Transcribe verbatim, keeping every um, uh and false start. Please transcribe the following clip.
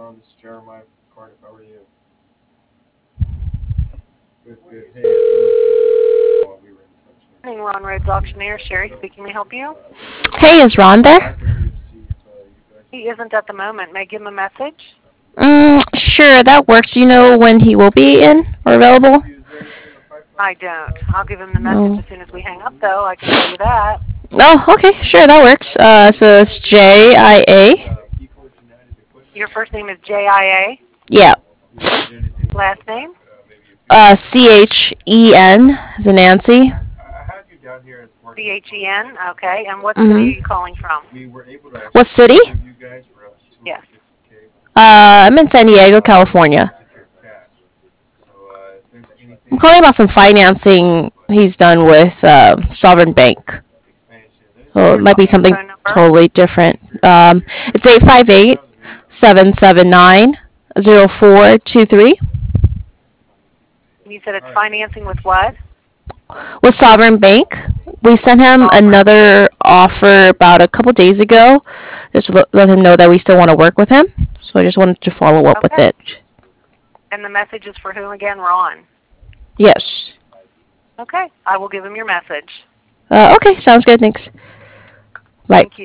Ron. This is Jeremiah from Cardiff. How are you? Good, good. Hey, I don't know if you while we were in touch there. Morning, Ron Rhodes Auctioneer. Sherry speaking. May I help you? Uh, just wanted to Hey, is circle Ron there? back with you to see if uh, you guys He were isn't at the moment. May I give him a message? Mm, sure, that works. Do you know when he will be in or available? Is there anything in the pipeline I for you don't. guys, I'll or give him the message No. as soon as we hang up, though. I can tell you that. Oh, okay, sure, that works. Uh, so it's J I A. uh, Keyforge United Equipment? Your first name is J I A. Yeah. You need anything like Last name? uh, maybe a Uh, physical C copy? H E N as in Nancy. I I had you down here as working C with H E Solar N. Generation Okay. And what city are Mhm. you calling from? we were able to What actually city? partner with you guys for up to Yes. two hundred fifty k with the solar, Uh, I'm in San Diego, uh, with no California. unsecured cash. So uh, if there's I'm anything, calling uh, about some we can help you with, financing but he's done with uh, Sovereign Bank. expansions, anything So it Your like might be phone, that, something phone number? totally different. if you're Um, interested, it's feel eight free to five reach eight out and maybe we can set seven something up. seven nine zero four two three. You said it's All right. financing with what? With Sovereign Bank. We sent him Sovereign. another offer about a couple days ago, just to let, let him know that we still want to work with him. So I just wanted to follow up with Okay. it. And the message is for whom again? Ron. Yes. Okay. I will give him your message. Uh, okay, sounds good. Thanks. Bye. Thank you.